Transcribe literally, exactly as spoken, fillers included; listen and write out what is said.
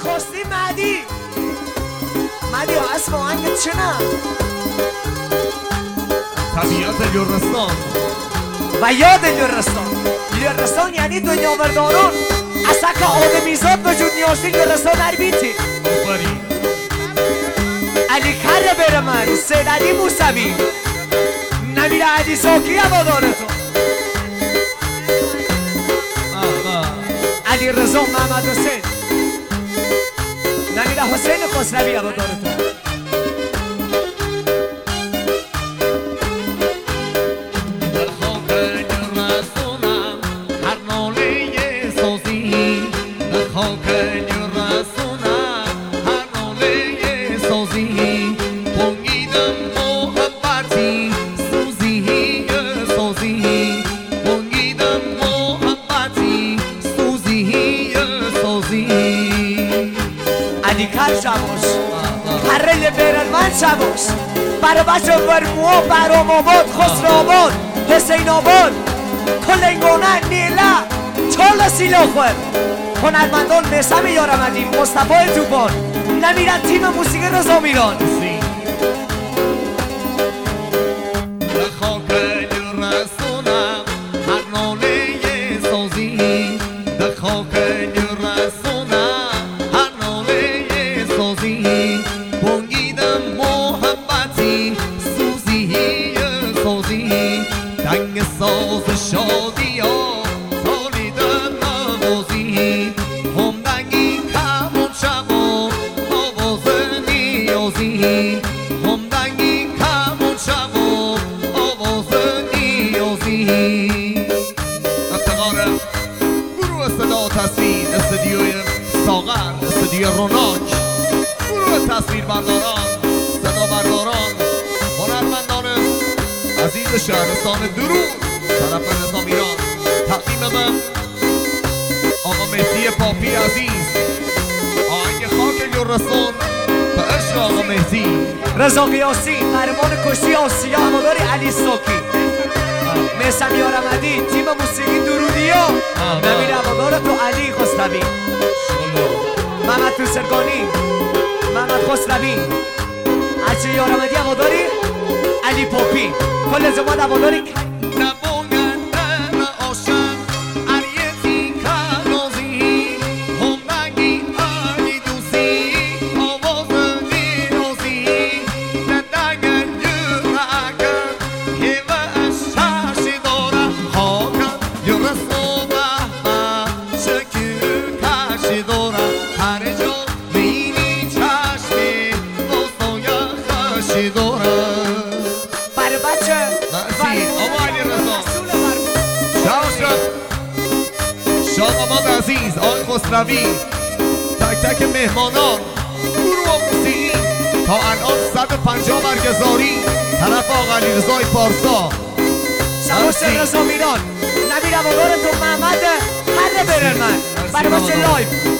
خواستی مهدی مهدی اسم آهنگت چه نه؟ طبیعت یورستان و یاد یورستان. یورستان یعنی دنیا بردارون. اصلا که آدمیزاد وجود نیاستی یورستان در بیتی آفرین. علی کره بره من سید علی موسوی نمیره علی ساکی هواداره تو علی رضا محمد حسین نمیره حسین خسروی هواداره تو علی کر شباش کره برلمن شباش برای بچه ورموها برام آباد خسر آباد حسین آباد کلنگونه نیله چال سیلا خود هنرمندان نسم یارمدی مصطفی توبان نمیرن تیم موسیقی رضا میران ساز شادی ها سالیدن نوازی هم دنگی کمون شب و آواز نیازی هم دنگی کمون شب و آواز نیازی افتقار گروه صدا تصویر استودیوی ساغر استودیو روناک گروه تصویر برداران صدا برداران هنرمندان عزیز شهرستان درود طرف نظام ایران تقدیم من آقا مهدی پاپی عزیز آهنگ خاک یورستان به عشق آقا مهدی رضا قیاسی قهرمان کشتی آسیا هوادار علی ساکی میثم یارمدی تیم موسیقی درودیا نمیر هوادار تو علی خسروی محمد توسرگانی محمد خسروی علی یارمدی هواداری علی پاپی کل زمان هواداری شاه آباد عزیز آقای خسروی تک تک مهمانان گروه موسیقی تا الان صد و پنجاه برگزاری طرف آقا علیرضای پارسا شباش رضا میران نمیر هوادار تو محمد هر برلمن برای باشه لایف